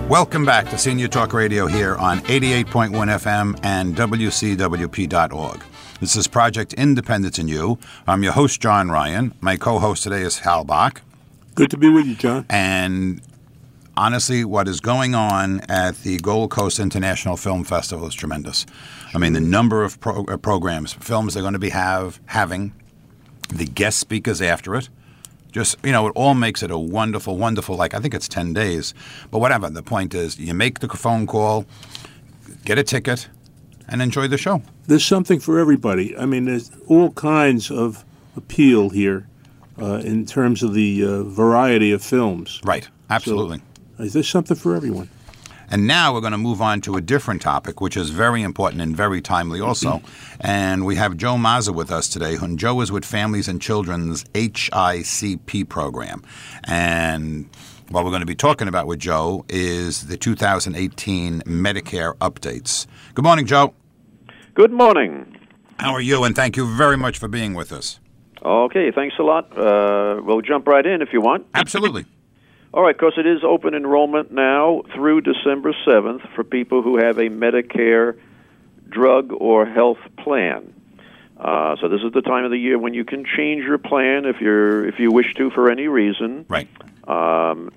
Welcome back to Senior Talk Radio here on 88.1 FM and WCWP.org. This is Project Independence in You. I'm your host, John Ryan. My co-host today is Hal Bach. Good to be with you, John. And honestly, what is going on at the Gold Coast International Film Festival is tremendous. I mean, the number of programs, films they're going to be having, the guest speakers after it. Just, it all makes it a wonderful, wonderful, I think it's 10 days. But whatever, the point is you make the phone call, get a ticket, and enjoy the show. There's something for everybody. I mean, there's all kinds of appeal here in terms of the variety of films. Right, absolutely. So, there's something for everyone. And now we're going to move on to a different topic, which is very important and very timely also. And we have Joe Mazza with us today. And Joe is with Families and Children's HICP program. And what we're going to be talking about with Joe is the 2018 Medicare updates. Good morning, Joe. Good morning. How are you? And thank you very much for being with us. Okay, thanks a lot. We'll jump right in if you want. Absolutely. All right, because it is open enrollment now through December 7th for people who have a Medicare drug or health plan. So this is the time of the year when you can change your plan if you wish to for any reason. Right. But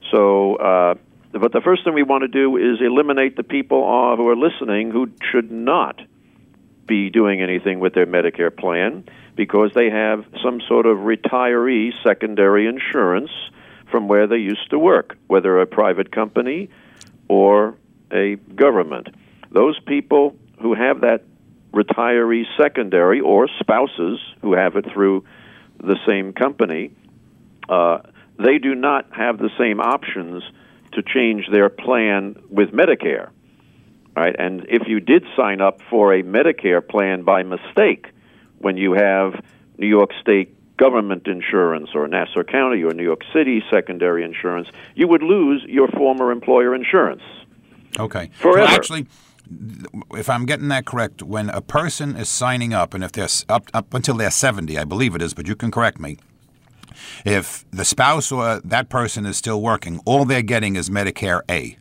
the first thing we want to do is eliminate the people who are listening who should not be doing anything with their Medicare plan because they have some sort of retiree secondary insurance from where they used to work, whether a private company or a government. Those people who have that retiree secondary or spouses who have it through the same company, they do not have the same options to change their plan with Medicare. Right? And if you did sign up for a Medicare plan by mistake when you have New York State government insurance or Nassau County or New York City secondary insurance, you would lose your former employer insurance. Okay. Forever. So actually, if I'm getting that correct, when a person is signing up, and if they're up until they're 70, I believe it is, but you can correct me, if the spouse or that person is still working, all they're getting is Medicare A.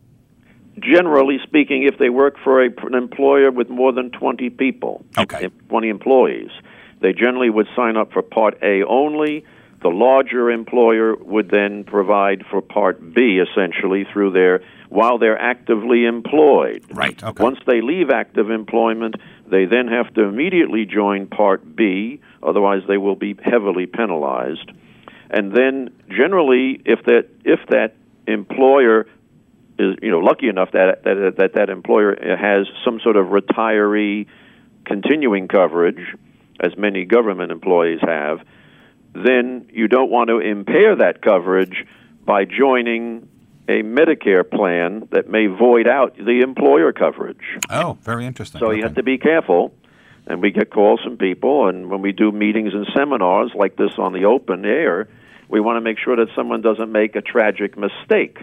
Generally speaking, if they work for an employer with more than 20 people, 20 employees, they generally would sign up for Part A only. The larger employer would then provide for Part B, essentially, while they're actively employed. Right, okay. Once they leave active employment, they then have to immediately join Part B, otherwise they will be heavily penalized. And then, generally, if that employer is lucky enough that employer has some sort of retiree continuing coverage, as many government employees have, then you don't want to impair that coverage by joining a Medicare plan that may void out the employer coverage. Oh, very interesting. So you have to be careful, and we get calls from people, and when we do meetings and seminars like this on the open air, we want to make sure that someone doesn't make a tragic mistake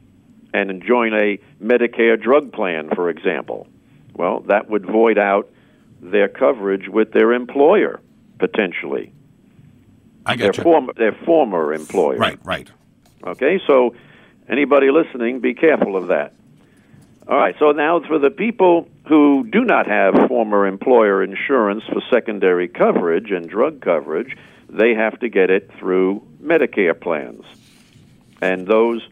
and join a Medicare drug plan, for example. Well, that would void out their coverage with their employer, potentially. I get you. Their former employer. Right. Okay, so anybody listening, be careful of that. All right, so now for the people who do not have former employer insurance for secondary coverage and drug coverage, they have to get it through Medicare plans. And those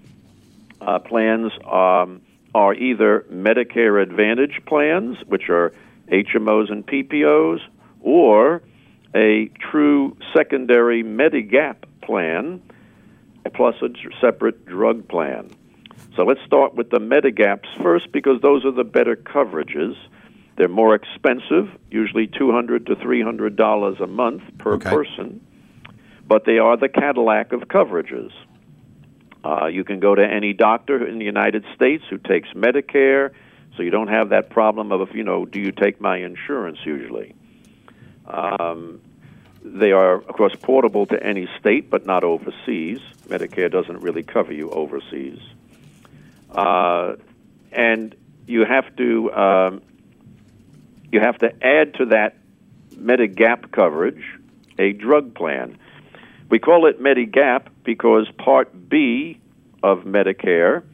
plans are either Medicare Advantage plans, which are HMOs and PPOs, or a true secondary Medigap plan, plus a separate drug plan. So let's start with the Medigaps first, because those are the better coverages. They're more expensive, usually $200 to $300 a month per person, but they are the Cadillac of coverages. You can go to any doctor in the United States who takes Medicare, so you don't have that problem of, do you take my insurance usually. They are, of course, portable to any state, but not overseas. Medicare doesn't really cover you overseas. And you have to add to that Medigap coverage a drug plan. We call it Medigap because Part B of Medicare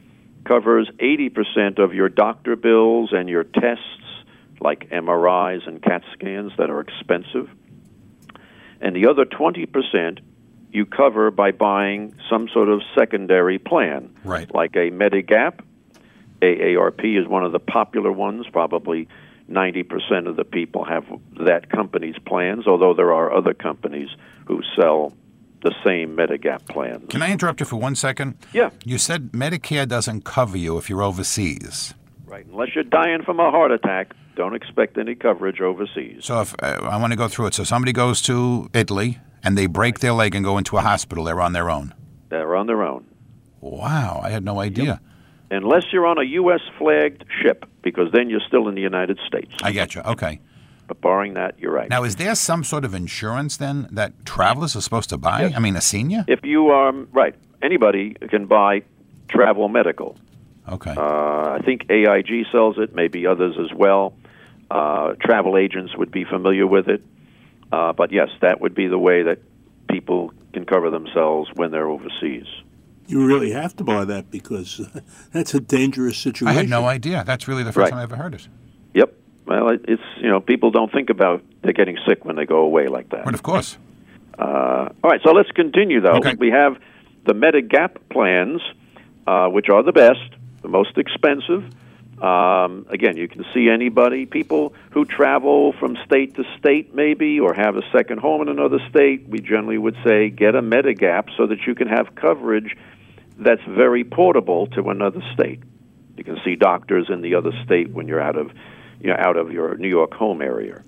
covers 80% of your doctor bills and your tests, like MRIs and CAT scans that are expensive. And the other 20% you cover by buying some sort of secondary plan, Right. like a Medigap. AARP is one of the popular ones. Probably 90% of the people have that company's plans, although there are other companies who sell the same Medigap plans. Can I interrupt you for 1 second? Yeah. You said Medicare doesn't cover you if you're overseas. Right. Unless you're dying from a heart attack, don't expect any coverage overseas. So if I want to go through it. So somebody goes to Italy and they break their leg and go into a hospital, they're on their own. They're on their own. Wow, I had no idea. Unless you're on a U.S. flagged ship, because then you're still in the United States. I get you. Okay. But barring that, you're right. Now, is there some sort of insurance then that travelers are supposed to buy? Yes. I mean, a senior? If you are, right, anybody can buy travel medical. Okay. I think AIG sells it, maybe others as well. Travel agents would be familiar with it. But yes, that would be the way that people can cover themselves when they're overseas. You really have to buy that because that's a dangerous situation. I had no idea. That's really the first Right. time I ever heard it. Yep. Well, it's, people don't think about they're getting sick when they go away like that. But of course. All right, so let's continue, though. Okay. We have the Medigap plans, which are the best, the most expensive. Again, you can see anybody, people who travel from state to state maybe or have a second home in another state, we generally would say get a Medigap so that you can have coverage that's very portable to another state. You can see doctors in the other state when you're out of your New York home area.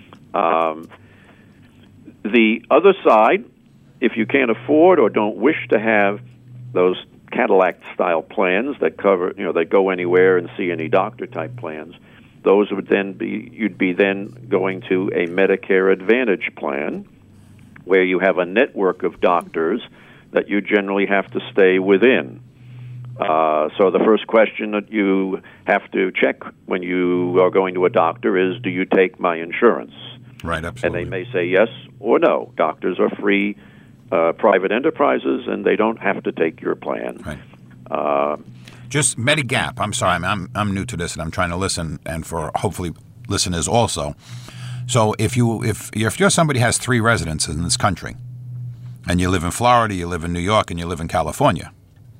The other side, if you can't afford or don't wish to have those Cadillac-style plans that cover, that go anywhere and see any doctor-type plans, those would then you'd be then going to a Medicare Advantage plan, where you have a network of doctors that you generally have to stay within. So the first question that you have to check when you are going to a doctor is, do you take my insurance? Right, absolutely. And they may say yes or no. Doctors are free private enterprises, and they don't have to take your plan. Right. Just Medigap. I'm sorry, I'm new to this, and I'm trying to listen, and for hopefully listeners also. So if you're somebody who has 3 residences in this country, and you live in Florida, you live in New York, and you live in California,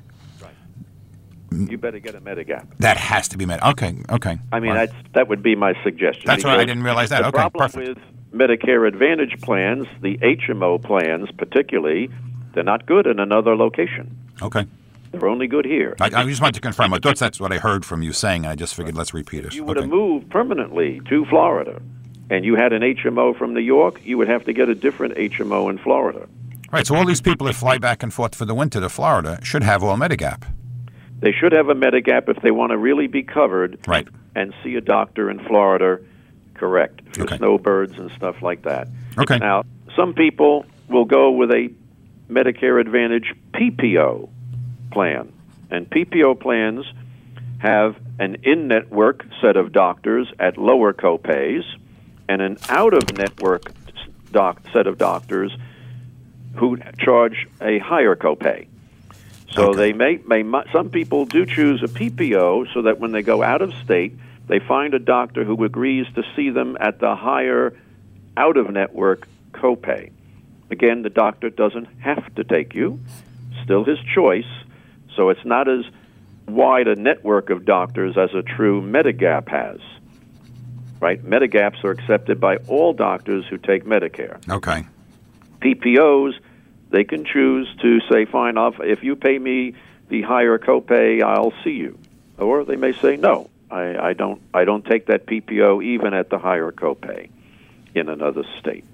you better get a Medigap. that has to be Okay. I mean, Right. that would be my suggestion. That's why I didn't realize that. The Okay, problem perfect. with Medicare Advantage plans, the HMO plans particularly, they're not good in another location. Okay. They're only good here. I just wanted to confirm. I thought that's what I heard from you saying, and I just figured let's repeat it. If you were to move permanently to Florida and you had an HMO from New York, you would have to get a different HMO in Florida. Right, so all these people that fly back and forth for the winter to Florida should have all Medigap. They should have a Medigap if they want to really be covered Right. and see a doctor in Florida, correct, for Okay. snowbirds and stuff like that. Okay. Now, some people will go with a Medicare Advantage PPO plan, and PPO plans have an in-network set of doctors at lower copays and an out-of-network set of doctors who charge a higher copay. So Okay. they some people do choose a PPO so that when they go out of state, they find a doctor who agrees to see them at the higher out-of-network copay. Again, the doctor doesn't have to take you, still his choice, so it's not as wide a network of doctors as a true Medigap has. Right? Medigaps are accepted by all doctors who take Medicare. Okay. PPOs, they can choose to say, fine, if you pay me the higher copay, I'll see you. Or they may say, no, I don't take that PPO even at the higher copay in another state.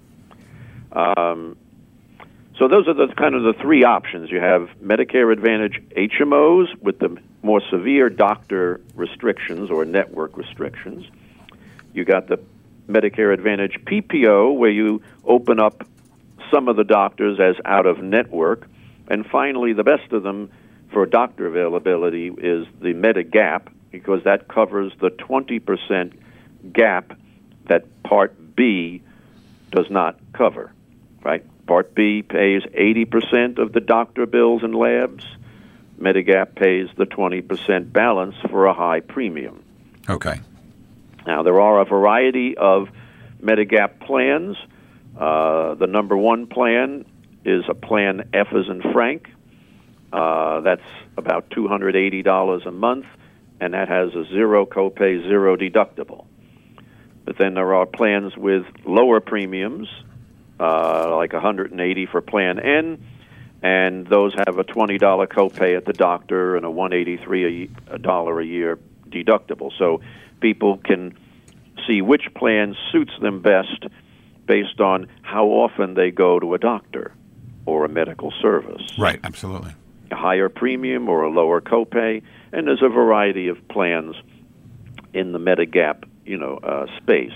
So those are the kind of the 3 options. You have Medicare Advantage HMOs with the more severe doctor restrictions or network restrictions. You got the Medicare Advantage PPO, where you open up some of the doctors as out-of-network. And finally, the best of them for doctor availability is the Medigap, because that covers the 20% gap that Part B does not cover, right? Part B pays 80% of the doctor bills and labs. Medigap pays the 20% balance for a high premium. Okay. Now, there are a variety of Medigap plans. The number one plan is a plan F as in Frank. That's about $280 a month, and that has a zero copay, zero deductible. But then there are plans with lower premiums, like $180 for Plan N, and those have a $20 copay at the doctor and a $183 a year deductible. So people can see which plan suits them best based on how often they go to a doctor or a medical service. Right, absolutely. A higher premium or a lower copay, and there's a variety of plans in the Medigap, space.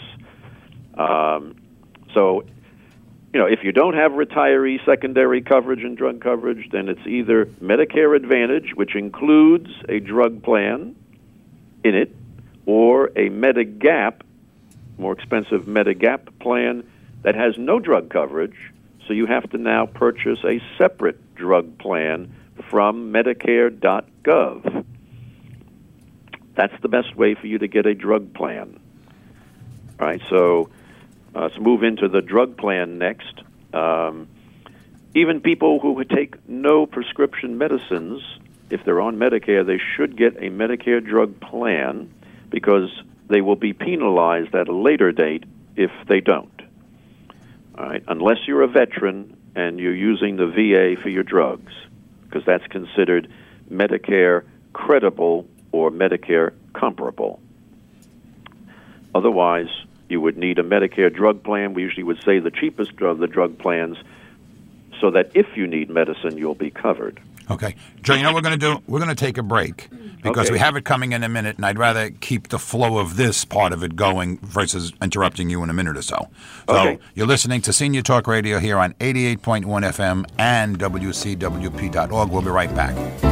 So, if you don't have retiree secondary coverage and drug coverage, then it's either Medicare Advantage, which includes a drug plan in it, or a Medigap, more expensive Medigap plan that has no drug coverage, so you have to now purchase a separate drug plan from Medicare.gov. That's the best way for you to get a drug plan. All right, so let's move into the drug plan next. Even people who take no prescription medicines, if they're on Medicare, they should get a Medicare drug plan because they will be penalized at a later date if they don't. All right, unless you're a veteran and you're using the VA for your drugs, because that's considered Medicare credible or Medicare comparable. Otherwise, you would need a Medicare drug plan. We usually would say the cheapest of the drug plans, so that if you need medicine, you'll be covered. Okay. Joe, you know what we're going to do? We're going to take a break because we have it coming in a minute, and I'd rather keep the flow of this part of it going versus interrupting you in a minute or so. So you're listening to Senior Talk Radio here on 88.1 FM and WCWP.org. We'll be right back.